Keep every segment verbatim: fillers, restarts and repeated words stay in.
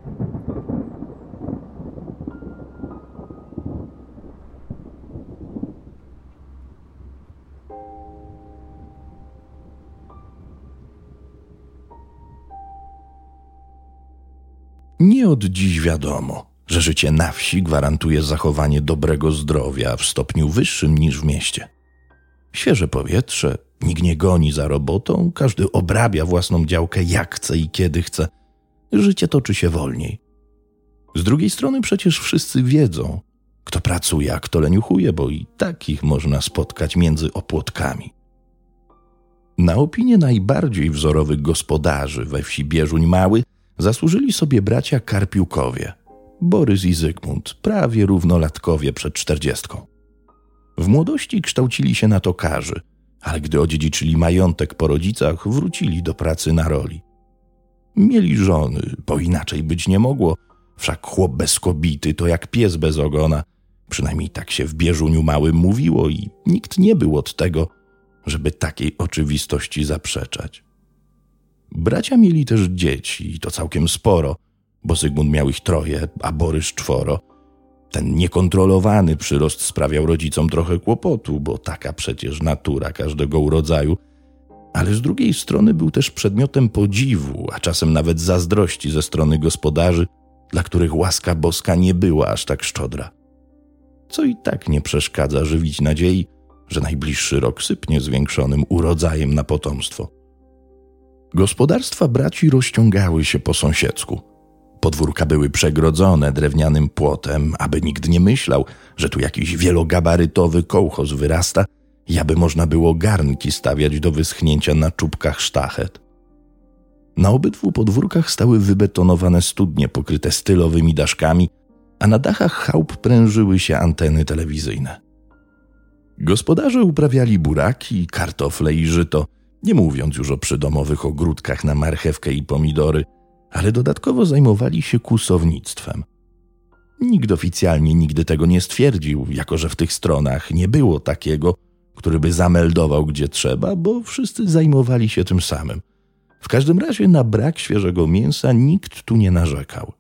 Nie od dziś wiadomo, że życie na wsi gwarantuje zachowanie dobrego zdrowia w stopniu wyższym niż w mieście. Świeże powietrze, nikt nie goni za robotą, każdy obrabia własną działkę jak chce i kiedy chce. Życie toczy się wolniej. Z drugiej strony przecież wszyscy wiedzą, kto pracuje, a kto leniuchuje, bo i takich można spotkać między opłotkami. Na opinię najbardziej wzorowych gospodarzy we wsi Bieżuń Mały zasłużyli sobie bracia Karpiukowie, Borys i Zygmunt, prawie równolatkowie przed czterdziestką. W młodości kształcili się na tokarzy, ale gdy odziedziczyli majątek po rodzicach, wrócili do pracy na roli. Mieli żony, bo inaczej być nie mogło, wszak chłop bez kobity to jak pies bez ogona, przynajmniej tak się w Bieżuniu Małym mówiło i nikt nie był od tego, żeby takiej oczywistości zaprzeczać. Bracia mieli też dzieci i to całkiem sporo, bo Zygmunt miał ich troje, a Borys czworo. Ten niekontrolowany przyrost sprawiał rodzicom trochę kłopotu, bo taka przecież natura każdego urodzaju, ale z drugiej strony był też przedmiotem podziwu, a czasem nawet zazdrości ze strony gospodarzy, dla których łaska boska nie była aż tak szczodra. Co i tak nie przeszkadza żywić nadziei, że najbliższy rok sypnie zwiększonym urodzajem na potomstwo. Gospodarstwa braci rozciągały się po sąsiedzku. Podwórka były przegrodzone drewnianym płotem, aby nikt nie myślał, że tu jakiś wielogabarytowy kołchoz wyrasta i aby można było garnki stawiać do wyschnięcia na czubkach sztachet. Na obydwu podwórkach stały wybetonowane studnie pokryte stylowymi daszkami, a na dachach chałup prężyły się anteny telewizyjne. Gospodarze uprawiali buraki, kartofle i żyto, nie mówiąc już o przydomowych ogródkach na marchewkę i pomidory, ale dodatkowo zajmowali się kłusownictwem. Nikt oficjalnie nigdy tego nie stwierdził, jako że w tych stronach nie było takiego, który by zameldował gdzie trzeba, bo wszyscy zajmowali się tym samym. W każdym razie na brak świeżego mięsa nikt tu nie narzekał.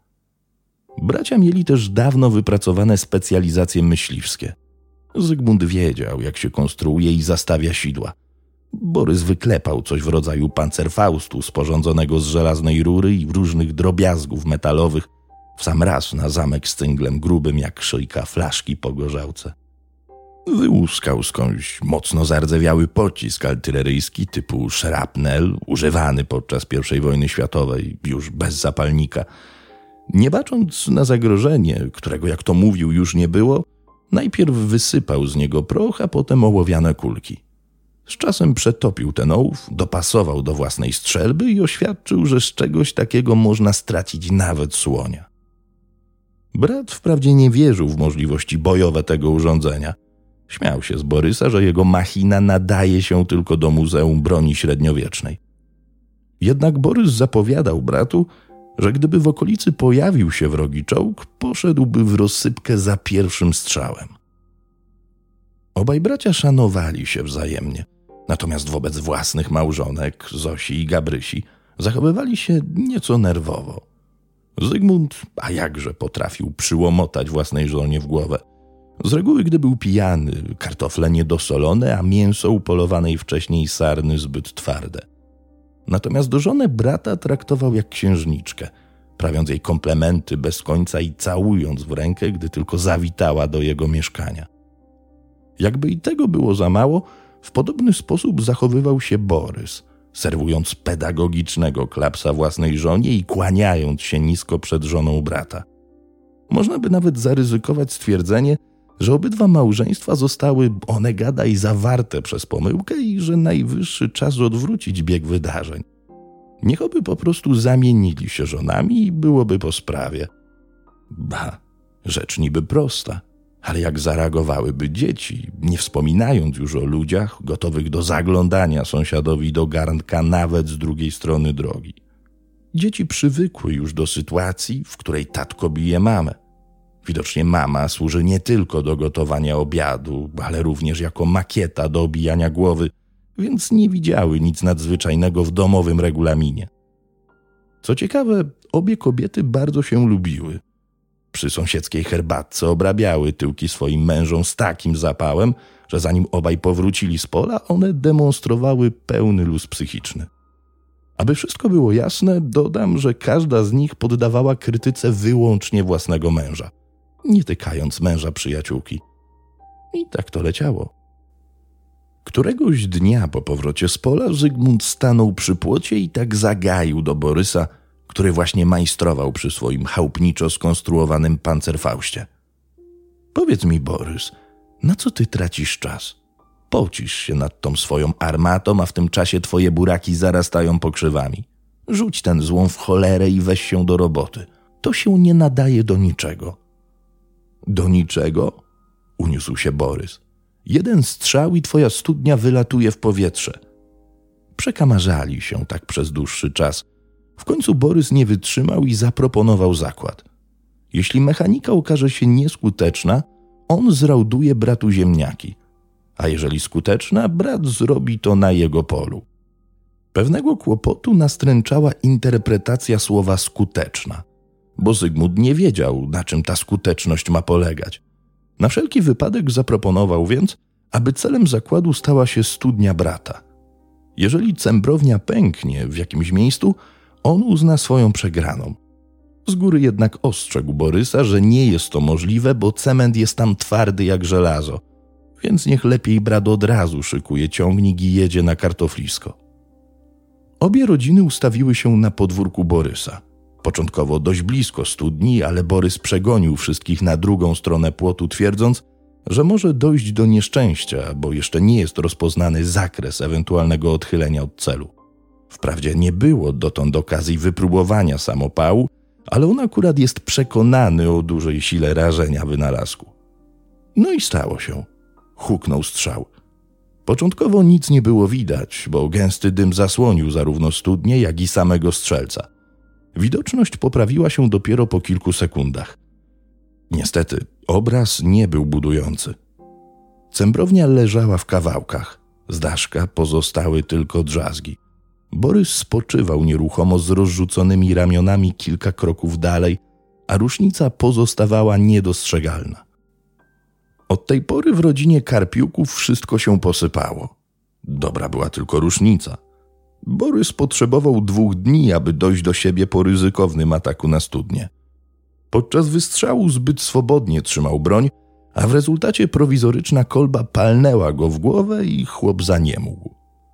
Bracia mieli też dawno wypracowane specjalizacje myśliwskie. Zygmunt wiedział, jak się konstruuje i zastawia sidła. Borys wyklepał coś w rodzaju pancerfaustu sporządzonego z żelaznej rury i różnych drobiazgów metalowych w sam raz na zamek z cynglem grubym jak szyjka flaszki po gorzałce. Wyłuskał skądś mocno zardzewiały pocisk artyleryjski typu szrapnel, używany podczas pierwszej wojny światowej, już bez zapalnika. Nie bacząc na zagrożenie, którego jak to mówił już nie było, najpierw wysypał z niego proch, a potem ołowiane kulki. Z czasem przetopił ten ołów, dopasował do własnej strzelby i oświadczył, że z czegoś takiego można stracić nawet słonia. Brat wprawdzie nie wierzył w możliwości bojowe tego urządzenia. Śmiał się z Borysa, że jego machina nadaje się tylko do Muzeum Broni Średniowiecznej. Jednak Borys zapowiadał bratu, że gdyby w okolicy pojawił się wrogi czołg, poszedłby w rozsypkę za pierwszym strzałem. Obaj bracia szanowali się wzajemnie, natomiast wobec własnych małżonek, Zosi i Gabrysi, zachowywali się nieco nerwowo. Zygmunt, a jakże potrafił przyłomotać własnej żonie w głowę. Z reguły, gdy był pijany, kartofle niedosolone, a mięso upolowanej wcześniej sarny zbyt twarde. Natomiast do żonę brata traktował jak księżniczkę, prawiąc jej komplementy bez końca i całując w rękę, gdy tylko zawitała do jego mieszkania. Jakby i tego było za mało, w podobny sposób zachowywał się Borys, serwując pedagogicznego klapsa własnej żonie i kłaniając się nisko przed żoną brata. Można by nawet zaryzykować stwierdzenie, że obydwa małżeństwa zostały, one gadaj, zawarte przez pomyłkę i że najwyższy czas odwrócić bieg wydarzeń. Niechby po prostu zamienili się żonami i byłoby po sprawie. Ba, rzecz niby prosta, ale jak zareagowałyby dzieci, nie wspominając już o ludziach gotowych do zaglądania sąsiadowi do garnka nawet z drugiej strony drogi. Dzieci przywykły już do sytuacji, w której tatko bije mamę. Widocznie mama służy nie tylko do gotowania obiadu, ale również jako makieta do obijania głowy, więc nie widziały nic nadzwyczajnego w domowym regulaminie. Co ciekawe, obie kobiety bardzo się lubiły. Przy sąsiedzkiej herbatce obrabiały tyłki swoim mężom z takim zapałem, że zanim obaj powrócili z pola, one demonstrowały pełny luz psychiczny. Aby wszystko było jasne, dodam, że każda z nich poddawała krytyce wyłącznie własnego męża, nie tykając męża przyjaciółki. I tak to leciało. Któregoś dnia po powrocie z pola Zygmunt stanął przy płocie i tak zagaił do Borysa, który właśnie majstrował przy swoim chałupniczo skonstruowanym pancerfauście. Powiedz mi, Borys, na co ty tracisz czas? Pocisz się nad tą swoją armatą, a w tym czasie twoje buraki zarastają pokrzywami. Rzuć ten złom w cholerę i weź się do roboty. To się nie nadaje do niczego. Do niczego? Uniósł się Borys. Jeden strzał i twoja studnia wylatuje w powietrze. Przekamarzali się tak przez dłuższy czas. W końcu Borys nie wytrzymał i zaproponował zakład. Jeśli mechanika okaże się nieskuteczna, on zrauduje bratu ziemniaki. A jeżeli skuteczna, brat zrobi to na jego polu. Pewnego kłopotu nastręczała interpretacja słowa skuteczna, bo Zygmunt nie wiedział, na czym ta skuteczność ma polegać. Na wszelki wypadek zaproponował więc, aby celem zakładu stała się studnia brata. Jeżeli cembrownia pęknie w jakimś miejscu, on uzna swoją przegraną. Z góry jednak ostrzegł Borysa, że nie jest to możliwe, bo cement jest tam twardy jak żelazo, więc niech lepiej brat od razu szykuje ciągnik i jedzie na kartoflisko. Obie rodziny ustawiły się na podwórku Borysa. Początkowo dość blisko studni, ale Borys przegonił wszystkich na drugą stronę płotu, twierdząc, że może dojść do nieszczęścia, bo jeszcze nie jest rozpoznany zakres ewentualnego odchylenia od celu. Wprawdzie nie było dotąd okazji wypróbowania samopału, ale on akurat jest przekonany o dużej sile rażenia wynalazku. No i stało się. Huknął strzał. Początkowo nic nie było widać, bo gęsty dym zasłonił zarówno studnię, jak i samego strzelca. Widoczność poprawiła się dopiero po kilku sekundach. Niestety, obraz nie był budujący. Cembrownia leżała w kawałkach. Z daszka pozostały tylko drzazgi. Borys spoczywał nieruchomo z rozrzuconymi ramionami kilka kroków dalej, a rusznica pozostawała niedostrzegalna. Od tej pory w rodzinie Karpiuków wszystko się posypało. Dobra była tylko rusznica. Borys potrzebował dwóch dni, aby dojść do siebie po ryzykownym ataku na studnię. Podczas wystrzału zbyt swobodnie trzymał broń, a w rezultacie prowizoryczna kolba palnęła go w głowę i chłop zaniemógł.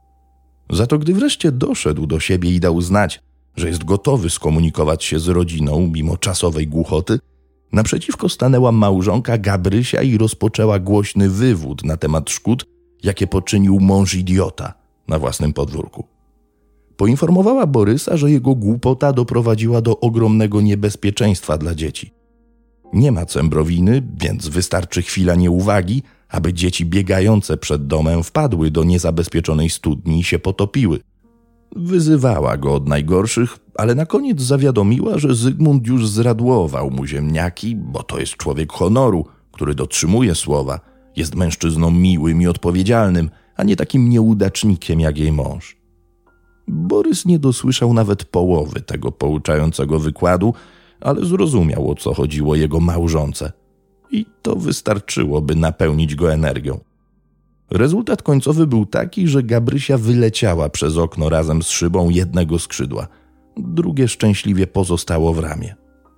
Za to gdy wreszcie doszedł do siebie i dał znać, że jest gotowy skomunikować się z rodziną mimo czasowej głuchoty, naprzeciwko stanęła małżonka Gabrysia i rozpoczęła głośny wywód na temat szkód, jakie poczynił mąż idiota na własnym podwórku. Poinformowała Borysa, że jego głupota doprowadziła do ogromnego niebezpieczeństwa dla dzieci. Nie ma cembrowiny, więc wystarczy chwila nieuwagi, aby dzieci biegające przed domem wpadły do niezabezpieczonej studni i się potopiły. Wyzywała go od najgorszych, ale na koniec zawiadomiła, że Zygmunt już zradłował mu ziemniaki, bo to jest człowiek honoru, który dotrzymuje słowa, jest mężczyzną miłym i odpowiedzialnym, a nie takim nieudacznikiem jak jej mąż. Borys nie dosłyszał nawet połowy tego pouczającego wykładu, ale zrozumiał, o co chodziło jego małżonce. I to wystarczyło, by napełnić go energią. Rezultat końcowy był taki, że Gabrysia wyleciała przez okno razem z szybą jednego skrzydła. Drugie szczęśliwie pozostało w ramie.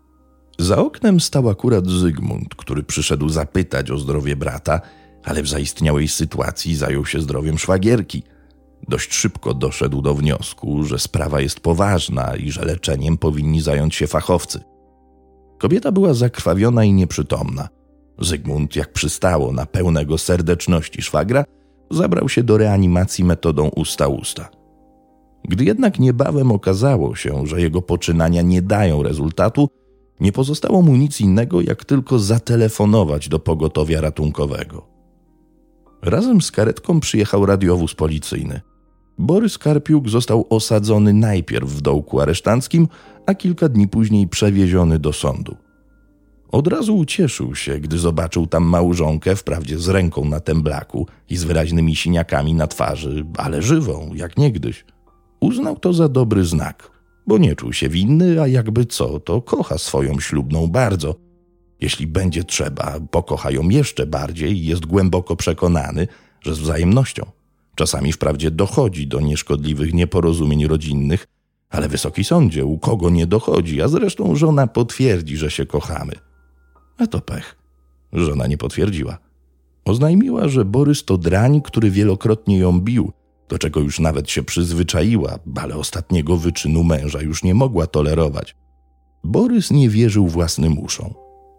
Za oknem stał akurat Zygmunt, który przyszedł zapytać o zdrowie brata, ale w zaistniałej sytuacji zajął się zdrowiem szwagierki. Dość szybko doszedł do wniosku, że sprawa jest poważna i że leczeniem powinni zająć się fachowcy. Kobieta była zakrwawiona i nieprzytomna. Zygmunt, jak przystało na pełnego serdeczności szwagra, zabrał się do reanimacji metodą usta-usta. Gdy jednak niebawem okazało się, że jego poczynania nie dają rezultatu, nie pozostało mu nic innego, jak tylko zatelefonować do pogotowia ratunkowego. Razem z karetką przyjechał radiowóz policyjny. Borys Karpiuk został osadzony najpierw w dołku aresztanckim, a kilka dni później przewieziony do sądu. Od razu ucieszył się, gdy zobaczył tam małżonkę, wprawdzie z ręką na temblaku i z wyraźnymi siniakami na twarzy, ale żywą, jak niegdyś. Uznał to za dobry znak. bo nie czuł się winny, a jakby co, to kocha swoją ślubną bardzo. Jeśli będzie trzeba, pokocha ją jeszcze bardziej i jest głęboko przekonany, że z wzajemnością. Czasami wprawdzie dochodzi do nieszkodliwych nieporozumień rodzinnych, ale Wysoki Sądzie, u kogo nie dochodzi, a zresztą żona potwierdzi, że się kochamy. A to pech. Żona nie potwierdziła. Oznajmiła, że Borys to drań, który wielokrotnie ją bił, do czego już nawet się przyzwyczaiła, ale ostatniego wyczynu męża już nie mogła tolerować. Borys nie wierzył własnym uszom.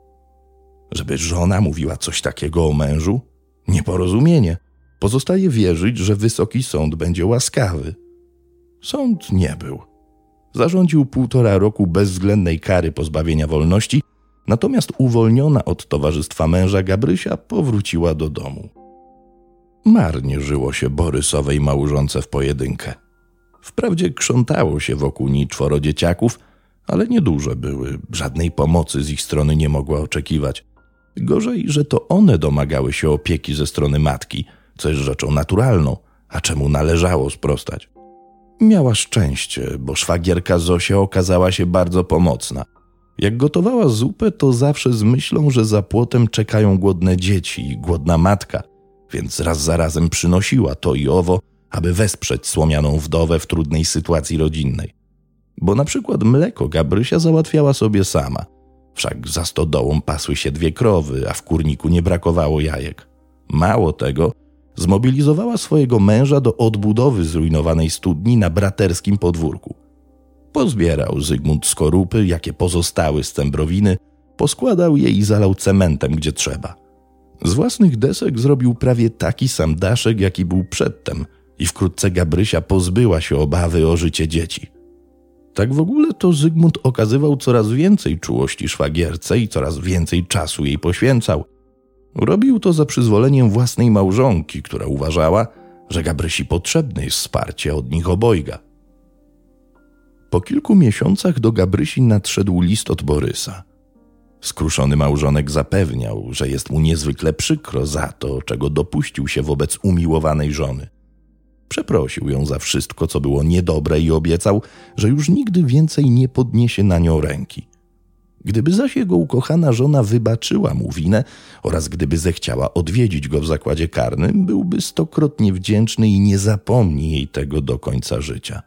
Żeby żona mówiła coś takiego o mężu? Nieporozumienie. Pozostaje wierzyć, że Wysoki Sąd będzie łaskawy. Sąd nie był. Zarządził półtora roku bezwzględnej kary pozbawienia wolności, natomiast uwolniona od towarzystwa męża Gabrysia powróciła do domu. Marnie żyło się Borysowej małżonce w pojedynkę. Wprawdzie krzątało się wokół niej czworo dzieciaków, ale nieduże były, żadnej pomocy z ich strony nie mogła oczekiwać. Gorzej, że to one domagały się opieki ze strony matki, co jest rzeczą naturalną, a czemu należało sprostać. Miała szczęście, bo szwagierka Zosia okazała się bardzo pomocna. Jak gotowała zupę, to zawsze z myślą, że za płotem czekają głodne dzieci i głodna matka, więc raz za razem przynosiła to i owo, aby wesprzeć słomianą wdowę w trudnej sytuacji rodzinnej. Bo na przykład mleko Gabrysia załatwiała sobie sama. Wszak za stodołą pasły się dwie krowy, a w kurniku nie brakowało jajek. Mało tego, zmobilizowała swojego męża do odbudowy zrujnowanej studni na braterskim podwórku. Pozbierał Zygmunt skorupy, jakie pozostały z cembrowiny, poskładał je i zalał cementem, gdzie trzeba. Z własnych desek zrobił prawie taki sam daszek, jaki był przedtem i wkrótce Gabrysia pozbyła się obawy o życie dzieci. Tak w ogóle to Zygmunt okazywał coraz więcej czułości szwagierce i coraz więcej czasu jej poświęcał. Robił to za przyzwoleniem własnej małżonki, która uważała, że Gabrysi potrzebne jest wsparcie od nich obojga. Po kilku miesiącach do Gabrysi nadszedł list od Borysa. Skruszony małżonek zapewniał, że jest mu niezwykle przykro za to, czego dopuścił się wobec umiłowanej żony. Przeprosił ją za wszystko, co było niedobre i obiecał, że już nigdy więcej nie podniesie na nią ręki. Gdyby zaś jego ukochana żona wybaczyła mu winę oraz gdyby zechciała odwiedzić go w zakładzie karnym, byłby stokrotnie wdzięczny i nie zapomni jej tego do końca życia.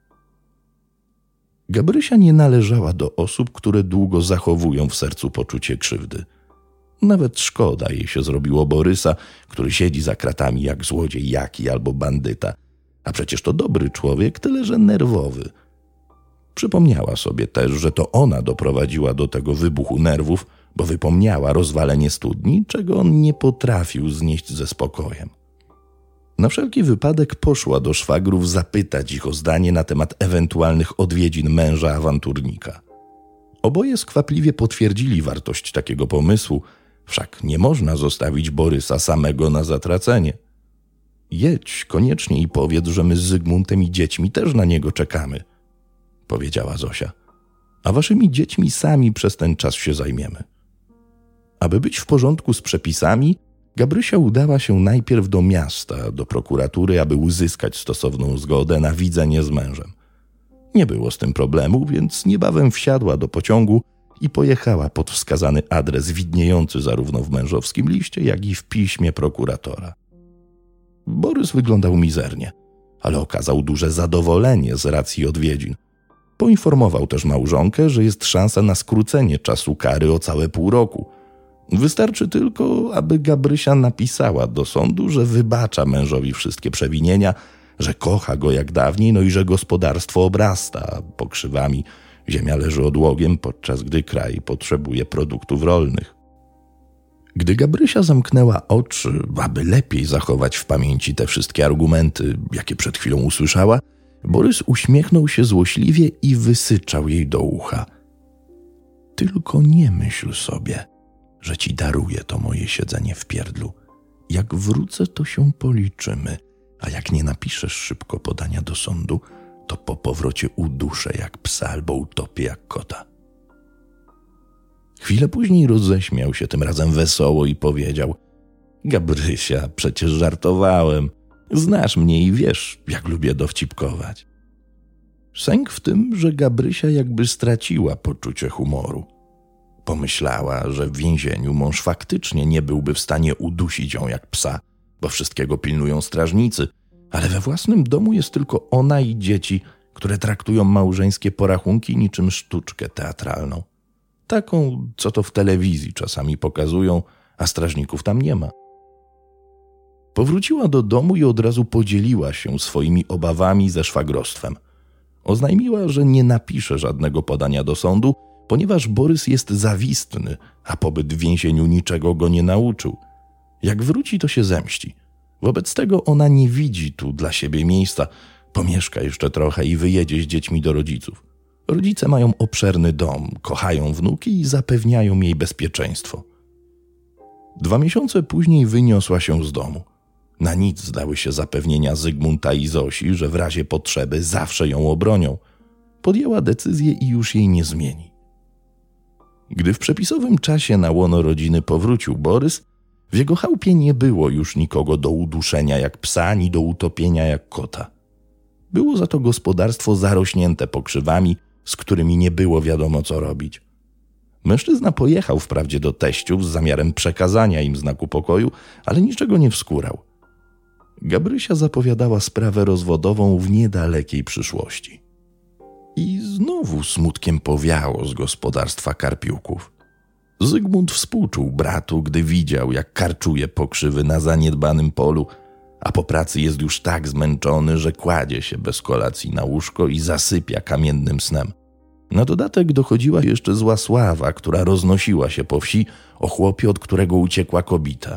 Gabrysia nie należała do osób, które długo zachowują w sercu poczucie krzywdy. Nawet szkoda jej się zrobiło Borysa, który siedzi za kratami jak złodziej jaki albo bandyta, a przecież to dobry człowiek, tyle że nerwowy. Przypomniała sobie też, że to ona doprowadziła do tego wybuchu nerwów, bo wypomniała rozwalenie studni, czego on nie potrafił znieść ze spokojem. Na wszelki wypadek poszła do szwagrów zapytać ich o zdanie na temat ewentualnych odwiedzin męża awanturnika. Oboje skwapliwie potwierdzili wartość takiego pomysłu, wszak nie można zostawić Borysa samego na zatracenie. Jedź koniecznie i powiedz, że my z Zygmuntem i dziećmi też na niego czekamy, powiedziała Zosia. A waszymi dziećmi sami przez ten czas się zajmiemy. Aby być w porządku z przepisami, Gabrysia udała się najpierw do miasta, do prokuratury, aby uzyskać stosowną zgodę na widzenie z mężem. Nie było z tym problemu, więc niebawem wsiadła do pociągu i pojechała pod wskazany adres widniejący zarówno w mężowskim liście, jak i w piśmie prokuratora. Borys wyglądał mizernie, ale okazał duże zadowolenie z racji odwiedzin. Poinformował też małżonkę, że jest szansa na skrócenie czasu kary o całe pół roku. Wystarczy tylko, aby Gabrysia napisała do sądu, że wybacza mężowi wszystkie przewinienia, że kocha go jak dawniej, no i że gospodarstwo obrasta pokrzywami, ziemia leży odłogiem, podczas gdy kraj potrzebuje produktów rolnych. Gdy Gabrysia zamknęła oczy, aby lepiej zachować w pamięci te wszystkie argumenty, jakie przed chwilą usłyszała, Borys uśmiechnął się złośliwie i wysyczał jej do ucha. Tylko nie myśl sobie, że ci daruję to moje siedzenie w pierdlu. Jak wrócę, to się policzymy, a jak nie napiszesz szybko podania do sądu, to po powrocie uduszę jak psa albo utopię jak kota. Chwilę później roześmiał się tym razem wesoło i powiedział: Gabrysia, przecież żartowałem. Znasz mnie i wiesz, jak lubię dowcipkować. Sęk w tym, że Gabrysia jakby straciła poczucie humoru. Pomyślała, że w więzieniu mąż faktycznie nie byłby w stanie udusić ją jak psa, bo wszystkiego pilnują strażnicy, ale we własnym domu jest tylko ona i dzieci, które traktują małżeńskie porachunki niczym sztuczkę teatralną. Taką, co to w telewizji czasami pokazują, a strażników tam nie ma. Powróciła do domu i od razu podzieliła się swoimi obawami ze szwagrostwem. Oznajmiła, że nie napisze żadnego podania do sądu, ponieważ Borys jest zawistny, a pobyt w więzieniu niczego go nie nauczył. Jak wróci, to się zemści. Wobec tego ona nie widzi tu dla siebie miejsca. Pomieszka jeszcze trochę i wyjedzie z dziećmi do rodziców. Rodzice mają obszerny dom, kochają wnuki i zapewniają jej bezpieczeństwo. Dwa miesiące później wyniosła się z domu. Na nic zdały się zapewnienia Zygmunta i Zosi, że w razie potrzeby zawsze ją obronią. Podjęła decyzję i już jej nie zmieni. Gdy w przepisowym czasie na łono rodziny powrócił Borys, w jego chałupie nie było już nikogo do uduszenia jak psa, ani do utopienia jak kota. Było za to gospodarstwo zarośnięte pokrzywami, z którymi nie było wiadomo co robić. Mężczyzna pojechał wprawdzie do teściów z zamiarem przekazania im znaku pokoju, ale niczego nie wskórał. Gabrysia zapowiadała sprawę rozwodową w niedalekiej przyszłości. I znowu smutkiem powiało z gospodarstwa Karpiuków. Zygmunt współczuł bratu, gdy widział, jak karczuje pokrzywy na zaniedbanym polu, a po pracy jest już tak zmęczony, że kładzie się bez kolacji na łóżko i zasypia kamiennym snem. Na dodatek dochodziła jeszcze zła sława, która roznosiła się po wsi o chłopie, od którego uciekła kobita.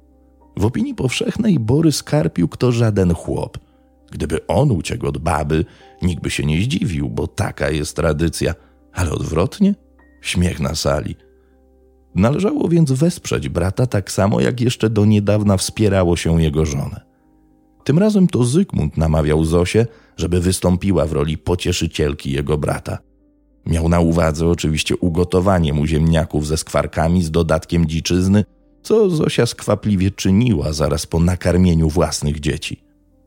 W opinii powszechnej Borys Karpiuk to żaden chłop. Gdyby on uciekł od baby, nikt by się nie zdziwił, bo taka jest tradycja, ale odwrotnie? Śmiech na sali. Należało więc wesprzeć brata tak samo, jak jeszcze do niedawna wspierało się jego żonę. Tym razem to Zygmunt namawiał Zosię, żeby wystąpiła w roli pocieszycielki jego brata. Miał na uwadze oczywiście ugotowanie mu ziemniaków ze skwarkami z dodatkiem dziczyzny, co Zosia skwapliwie czyniła zaraz po nakarmieniu własnych dzieci.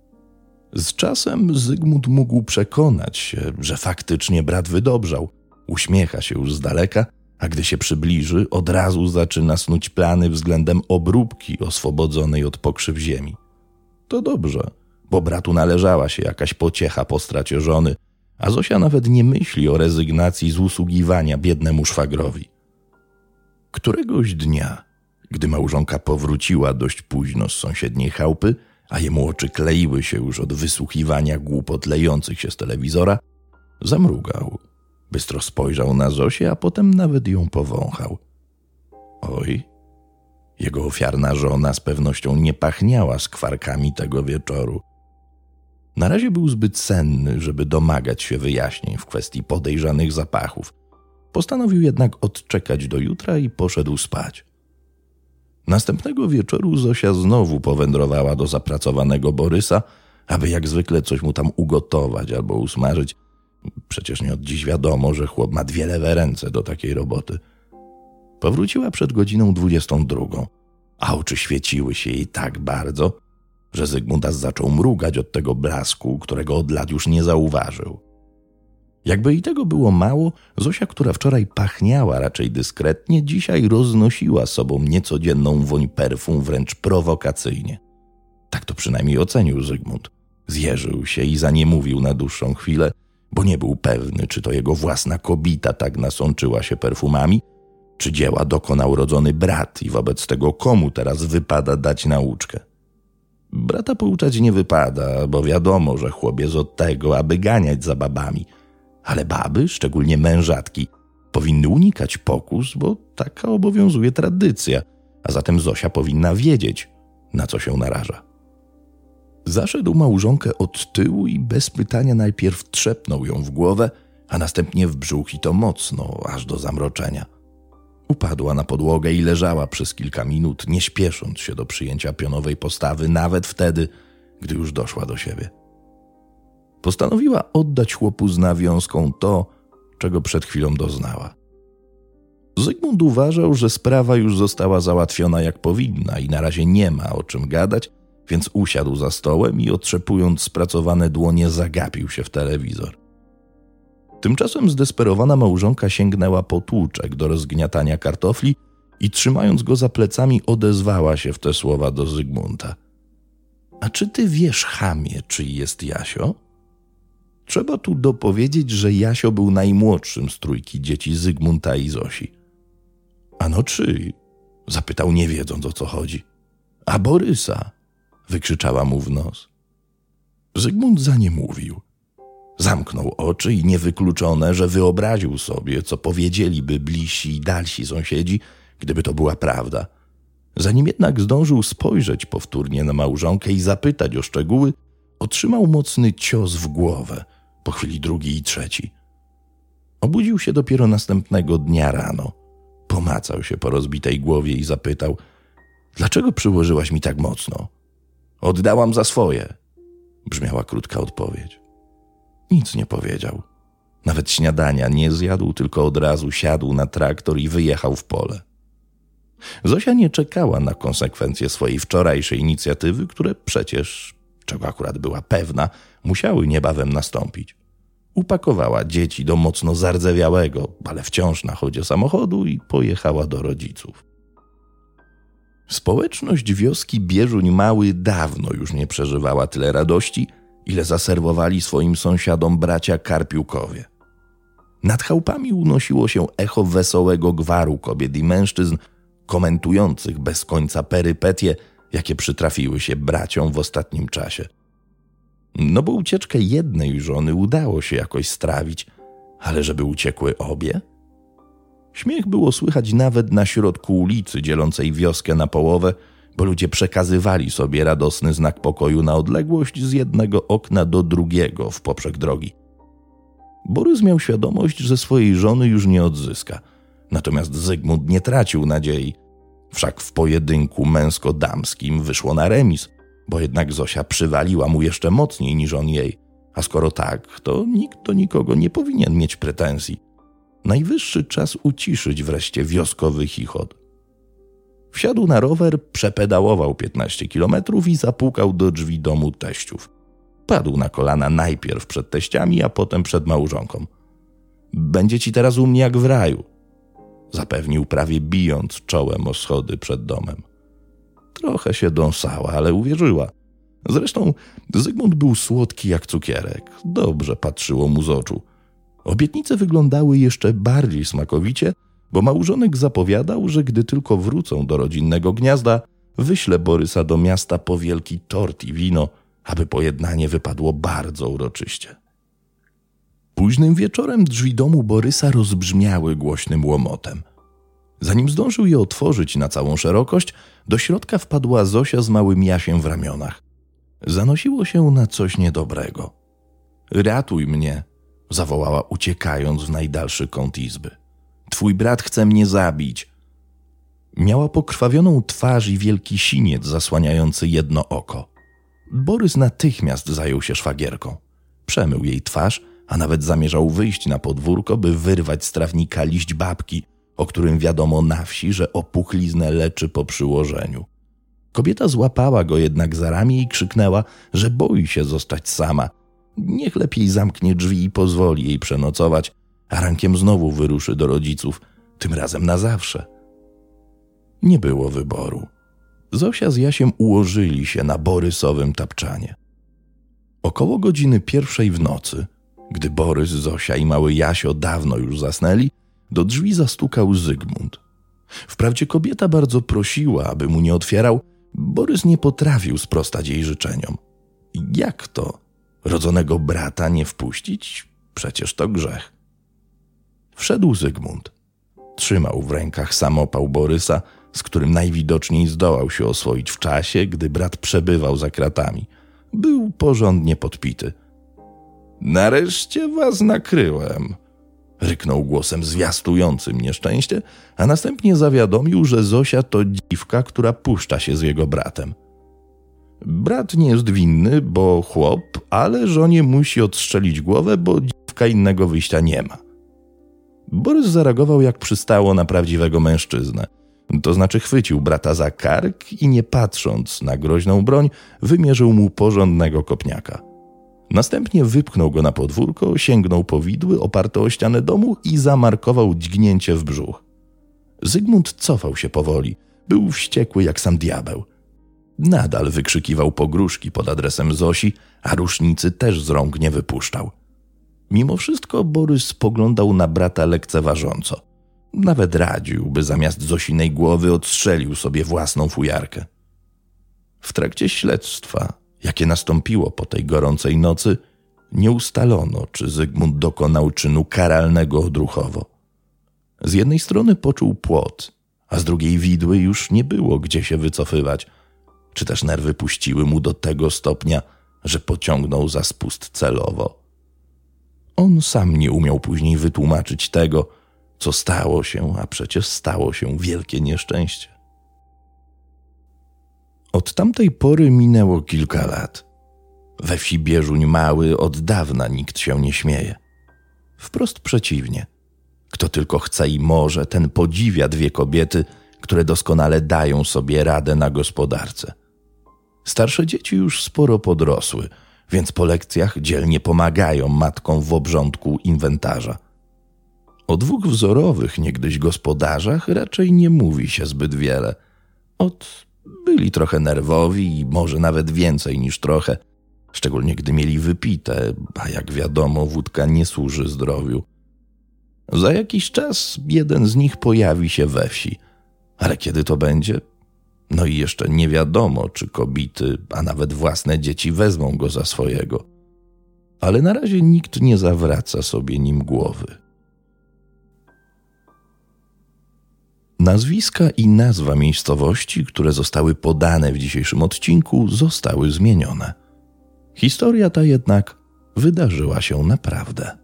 Z czasem Zygmunt mógł przekonać się, że faktycznie brat wydobrzał, uśmiecha się już z daleka, a gdy się przybliży, od razu zaczyna snuć plany względem obróbki oswobodzonej od pokrzyw ziemi. To dobrze, bo bratu należała się jakaś pociecha po stracie żony, a Zosia nawet nie myśli o rezygnacji z usługiwania biednemu szwagrowi. Któregoś dnia, gdy małżonka powróciła dość późno z sąsiedniej chałupy, a jemu oczy kleiły się już od wysłuchiwania głupot lejących się z telewizora, zamrugał. Bystro spojrzał na Zosię, a potem nawet ją powąchał. Oj, jego ofiarna żona z pewnością nie pachniała skwarkami tego wieczoru. Na razie był zbyt senny, żeby domagać się wyjaśnień w kwestii podejrzanych zapachów. Postanowił jednak odczekać do jutra i poszedł spać. Następnego wieczoru Zosia znowu powędrowała do zapracowanego Borysa, aby jak zwykle coś mu tam ugotować albo usmażyć. Przecież nie od dziś wiadomo, że chłop ma dwie lewe ręce do takiej roboty. Powróciła przed godziną dwudziestą drugą, a oczy świeciły się jej tak bardzo, że Zygmunt aż zaczął mrugać od tego blasku, którego od lat już nie zauważył. Jakby i tego było mało, Zosia, która wczoraj pachniała raczej dyskretnie, dzisiaj roznosiła sobą niecodzienną woń perfum wręcz prowokacyjnie. Tak to przynajmniej ocenił Zygmunt. Zjeżył się i zaniemówił na dłuższą chwilę, bo nie był pewny, czy to jego własna kobita tak nasączyła się perfumami, czy dzieła dokonał rodzony brat i wobec tego komu teraz wypada dać nauczkę. Brata pouczać nie wypada, bo wiadomo, że chłop jest od tego, aby ganiać za babami. Ale baby, szczególnie mężatki, powinny unikać pokus, bo taka obowiązuje tradycja, a zatem Zosia powinna wiedzieć, na co się naraża. Zaszedł małżonkę od tyłu i bez pytania najpierw trzepnął ją w głowę, a następnie w brzuch i to mocno, aż do zamroczenia. Upadła na podłogę i leżała przez kilka minut, nie śpiesząc się do przyjęcia pionowej postawy, nawet wtedy, gdy już doszła do siebie. Postanowiła oddać chłopu z nawiązką to, czego przed chwilą doznała. Zygmunt uważał, że sprawa już została załatwiona jak powinna i na razie nie ma o czym gadać, więc usiadł za stołem i otrzepując spracowane dłonie zagapił się w telewizor. Tymczasem zdesperowana małżonka sięgnęła po tłuczek do rozgniatania kartofli i trzymając go za plecami odezwała się w te słowa do Zygmunta. A czy ty wiesz, chamie, czyj jest Jasio? Trzeba tu dopowiedzieć, że Jasio był najmłodszym z trójki dzieci Zygmunta i Zosi. Ano czyj? Zapytał, nie wiedząc, o co chodzi. A Borysa, wykrzyczała mu w nos. Zygmunt za nie mówił. Zamknął oczy i niewykluczone, że wyobraził sobie, co powiedzieliby bliżsi i dalsi sąsiedzi, gdyby to była prawda. Zanim jednak zdążył spojrzeć powtórnie na małżonkę i zapytać o szczegóły, otrzymał mocny cios w głowę, po chwili drugi i trzeci. Obudził się dopiero następnego dnia rano. Pomacał się po rozbitej głowie i zapytał, dlaczego przyłożyłaś mi tak mocno? Oddałam za swoje, brzmiała krótka odpowiedź. Nic nie powiedział. Nawet śniadania nie zjadł, tylko od razu siadł na traktor i wyjechał w pole. Zosia nie czekała na konsekwencje swojej wczorajszej inicjatywy, które przecież, czego akurat była pewna, musiały niebawem nastąpić. Upakowała dzieci do mocno zardzewiałego, ale wciąż na chodzie samochodu i pojechała do rodziców. Społeczność wioski Bieżuń Mały dawno już nie przeżywała tyle radości, ile zaserwowali swoim sąsiadom bracia Karpiukowie. Nad chałupami unosiło się echo wesołego gwaru kobiet i mężczyzn, komentujących bez końca perypetie, jakie przytrafiły się braciom w ostatnim czasie. No bo ucieczkę jednej żony udało się jakoś strawić, ale żeby uciekły obie? Śmiech było słychać nawet na środku ulicy dzielącej wioskę na połowę, bo ludzie przekazywali sobie radosny znak pokoju na odległość z jednego okna do drugiego w poprzek drogi. Borys miał świadomość, że swojej żony już nie odzyska, natomiast Zygmunt nie tracił nadziei. Wszak w pojedynku męsko-damskim wyszło na remis, bo jednak Zosia przywaliła mu jeszcze mocniej niż on jej, a skoro tak, to nikt do nikogo nie powinien mieć pretensji. Najwyższy czas uciszyć wreszcie wioskowy chichot. Wsiadł na rower, przepedałował piętnaście kilometrów i zapukał do drzwi domu teściów. Padł na kolana najpierw przed teściami, a potem przed małżonką. Będzie ci teraz u mnie jak w raju, zapewnił, prawie bijąc czołem o schody przed domem. Trochę się dąsała, ale uwierzyła. Zresztą Zygmunt był słodki jak cukierek. Dobrze patrzyło mu z oczu. Obietnice wyglądały jeszcze bardziej smakowicie, bo małżonek zapowiadał, że gdy tylko wrócą do rodzinnego gniazda, wyśle Borysa do miasta po wielki tort i wino, aby pojednanie wypadło bardzo uroczyście. Późnym wieczorem drzwi domu Borysa rozbrzmiały głośnym łomotem. Zanim zdążył je otworzyć na całą szerokość, do środka wpadła Zosia z małym Jasiem w ramionach. Zanosiło się na coś niedobrego. Ratuj mnie, zawołała, uciekając w najdalszy kąt izby. Twój brat chce mnie zabić. Miała pokrwawioną twarz i wielki siniec zasłaniający jedno oko. Borys natychmiast zajął się szwagierką. Przemył jej twarz, a nawet zamierzał wyjść na podwórko, by wyrwać z trawnika liść babki, o którym wiadomo na wsi, że opuchliznę leczy po przyłożeniu. Kobieta złapała go jednak za ramię i krzyknęła, że boi się zostać sama. Niech lepiej zamknie drzwi i pozwoli jej przenocować, a rankiem znowu wyruszy do rodziców, tym razem na zawsze. Nie było wyboru. Zosia z Jasiem ułożyli się na borysowym tapczanie. Około godziny pierwszej w nocy, gdy Borys, Zosia i mały Jasio dawno już zasnęli, do drzwi zastukał Zygmunt. Wprawdzie kobieta bardzo prosiła, aby mu nie otwierał, Borys nie potrafił sprostać jej życzeniom. Jak to? Rodzonego brata nie wpuścić? Przecież to grzech. Wszedł Zygmunt. Trzymał w rękach samopał Borysa, z którym najwidoczniej zdołał się oswoić w czasie, gdy brat przebywał za kratami. Był porządnie podpity. Nareszcie was nakryłem, ryknął głosem zwiastującym nieszczęście, a następnie zawiadomił, że Zosia to dziwka, która puszcza się z jego bratem. Brat nie jest winny, bo chłop, ale żonie musi odstrzelić głowę, bo dziwka innego wyjścia nie ma. Borys zareagował jak przystało na prawdziwego mężczyznę. To znaczy chwycił brata za kark i nie patrząc na groźną broń, wymierzył mu porządnego kopniaka. Następnie wypchnął go na podwórko, sięgnął po widły oparte o ścianę domu i zamarkował dźgnięcie w brzuch. Zygmunt cofał się powoli. Był wściekły jak sam diabeł. Nadal wykrzykiwał pogróżki pod adresem Zosi, a rusznicy też z rąk nie wypuszczał. Mimo wszystko Borys spoglądał na brata lekceważąco. Nawet radził, by zamiast Zosinej głowy odstrzelił sobie własną fujarkę. W trakcie śledztwa, jakie nastąpiło po tej gorącej nocy, nie ustalono, czy Zygmunt dokonał czynu karalnego odruchowo. Z jednej strony poczuł płot, a z drugiej widły już nie było gdzie się wycofywać, czy też nerwy puściły mu do tego stopnia, że pociągnął za spust celowo. On sam nie umiał później wytłumaczyć tego, co stało się, a przecież stało się wielkie nieszczęście. Od tamtej pory minęło kilka lat. We wsi Bieżuń Mały od dawna nikt się nie śmieje. Wprost przeciwnie. Kto tylko chce i może, ten podziwia dwie kobiety, które doskonale dają sobie radę na gospodarce. Starsze dzieci już sporo podrosły, więc po lekcjach dzielnie pomagają matkom w obrządku inwentarza. O dwóch wzorowych niegdyś gospodarzach raczej nie mówi się zbyt wiele. Ot, byli trochę nerwowi i może nawet więcej niż trochę, szczególnie gdy mieli wypite, a jak wiadomo, wódka nie służy zdrowiu. Za jakiś czas jeden z nich pojawi się we wsi, ale kiedy to będzie? No i jeszcze nie wiadomo, czy kobiety, a nawet własne dzieci wezmą go za swojego. Ale na razie nikt nie zawraca sobie nim głowy. Nazwiska i nazwa miejscowości, które zostały podane w dzisiejszym odcinku, zostały zmienione. Historia ta jednak wydarzyła się naprawdę.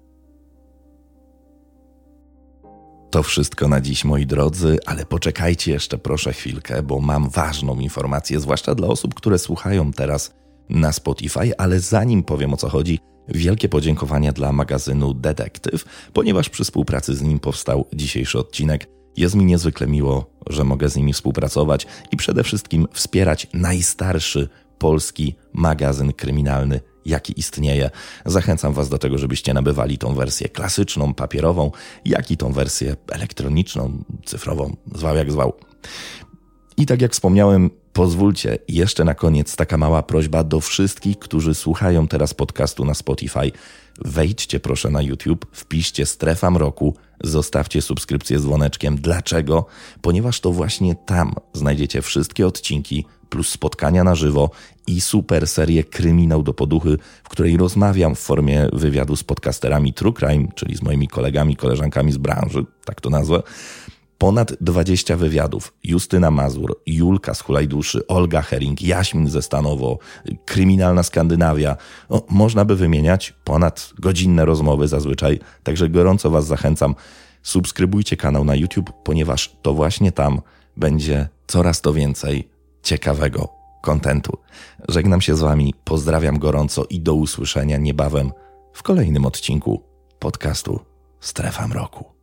To wszystko na dziś, moi drodzy, ale poczekajcie jeszcze proszę chwilkę, bo mam ważną informację, zwłaszcza dla osób, które słuchają teraz na Spotify, ale zanim powiem, o co chodzi, wielkie podziękowania dla magazynu Detektyw, ponieważ przy współpracy z nim powstał dzisiejszy odcinek. Jest mi niezwykle miło, że mogę z nimi współpracować i przede wszystkim wspierać najstarszy polski magazyn kryminalny, jaki istnieje. Zachęcam Was do tego, żebyście nabywali tą wersję klasyczną, papierową, jak i tą wersję elektroniczną, cyfrową, zwał jak zwał. I tak jak wspomniałem, pozwólcie jeszcze na koniec taka mała prośba do wszystkich, którzy słuchają teraz podcastu na Spotify. Wejdźcie proszę na YouTube, wpiszcie Strefa Mroku, zostawcie subskrypcję z dzwoneczkiem. Dlaczego? Ponieważ to właśnie tam znajdziecie wszystkie odcinki plus spotkania na żywo i super serię Kryminał do poduchy, w której rozmawiam w formie wywiadu z podcasterami True Crime, czyli z moimi kolegami, koleżankami z branży, tak to nazwę. Ponad dwadzieścia wywiadów. Justyna Mazur, Julka z Hulajduszy, Olga Hering, Jaśmin ze Stanowo, Kryminalna Skandynawia. O, można by wymieniać ponad godzinne rozmowy zazwyczaj, także gorąco Was zachęcam. Subskrybujcie kanał na YouTube, ponieważ to właśnie tam będzie coraz to więcej ciekawego kontentu. Żegnam się z Wami, pozdrawiam gorąco i do usłyszenia niebawem w kolejnym odcinku podcastu Strefa Mroku.